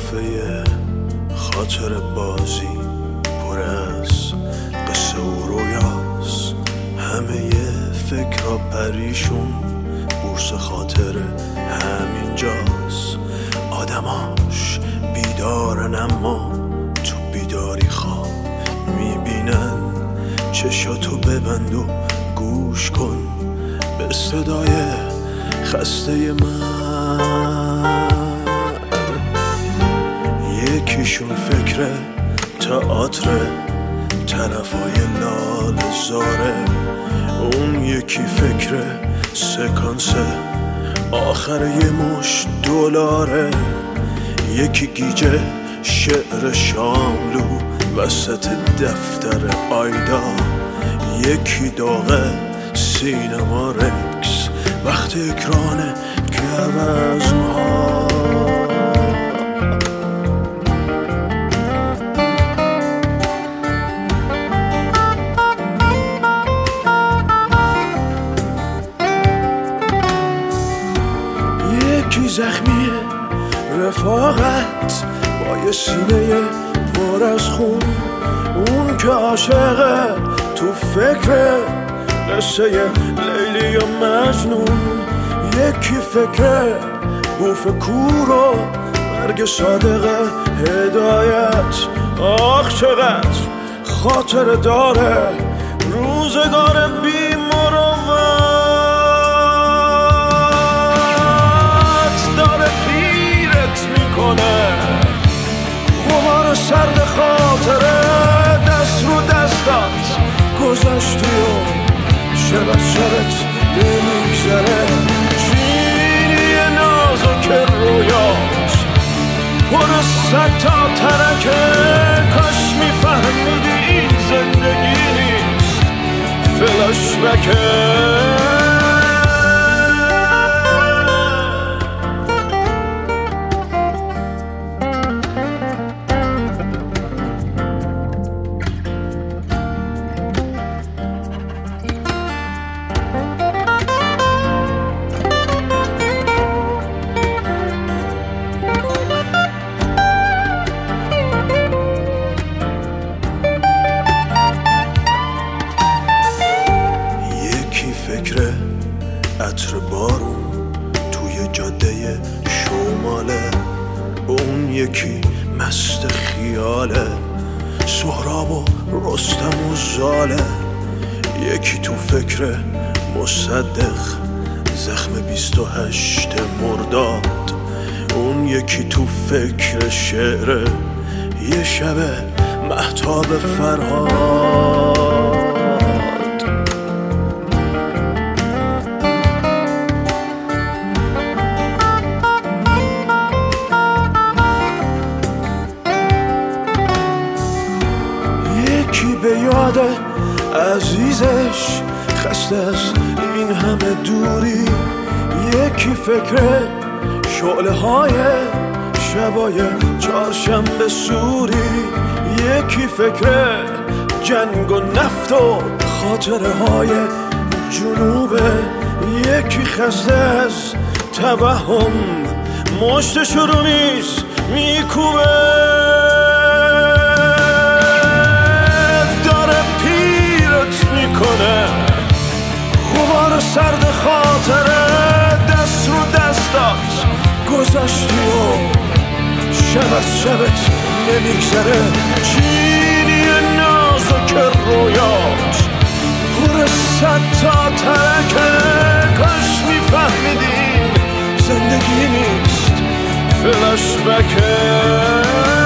صفحه خاطر بازی پر از قصه و رویاست، همه فکرها پریشون، بورس خاطر همینجاست. آدماش بیدارن اما تو بیداری خواب میبینن. چشاتو ببند و گوش کن به صدای خسته من. یکیشون فکر تئاتر طرفای لال زاره، اون یکی فکر سکانس آخر یه مش دلاره، یکی گیجه شعر شاملو وسط دفتر آیدا، یکی داغه سینما رکس وقت اکران گوزن‌ها. یکی زخمی رفاقت با یه سینه پر از خون، اون که عاشقه تو فکر قصه لیلی و مجنون، یکی فکر بوف کور و مرگ صادق هدایت. آخ چقدر خاطر داره روزگار بی مروت، داره پیرت میکنه غبار سرد خاطره، دست رو دستات گذاشتی و شب از شبت نمیگذره. چینی نازک رویات پر صد تا ترکه، کاش میفهمیدی این زندگی نیست فلاش بکه. فکر عطر بارون توی جاده شماله، اون یکی مست خیاله سهراب و رستم و زاله، یکی تو فکر مصدق زخم 28 مرداد، اون یکی تو فکر شعر یه شب مهتاب فرهاد. یکی به یاد عزیزش خسته از این همه دوری، یکی فکر شعله های شبای چهارشنبه سوری، یکی فکر جنگ و نفت و خاطره های جنوبه، یکی خسته از توهم مشتش رو نیست میکوبه. غبار سرد خاطره دست رو دستات گذاشتی و شب از شبت نمیگذره. چینی نازک رویات پر صد تا ترکه، کاش میفهمیدین زندگی نیست فلاش بکه.